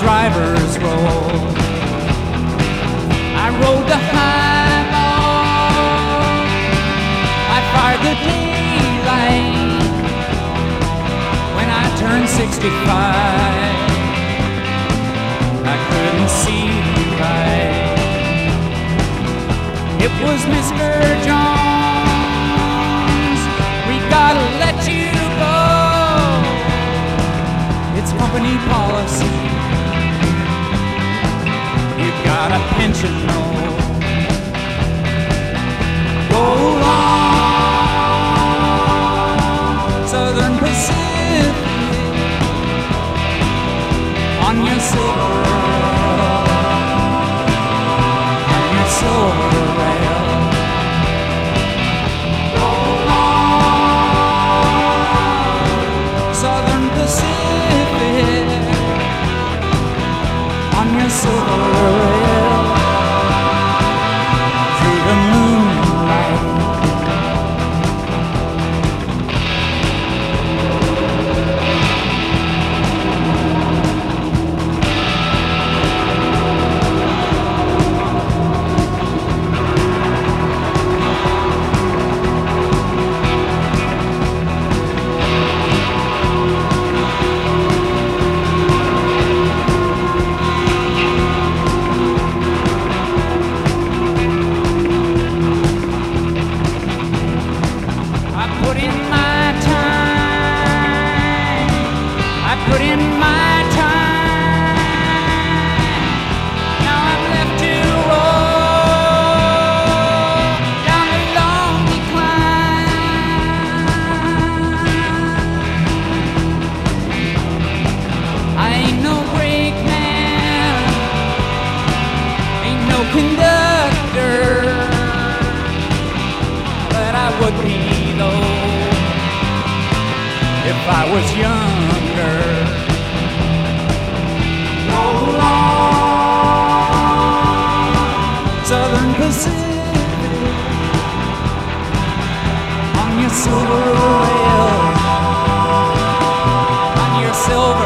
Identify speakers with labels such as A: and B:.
A: driver's roll. I rode the high ball, I fired the daylight. When I turned 65, I couldn't see right. It was Mr. Jones, we gotta let you go. It's company policy, you got a pension, no. Go on, Southern Pacific, on your silver rail. Go on, Southern Pacific, on your silver rail, through the moonlight. Put in my time, now I'm left to roll down the long decline. I ain't no brakeman, ain't no conductor, but I would be though if I was younger. Roll on, Southern Pacific, on your silver rail, on your silver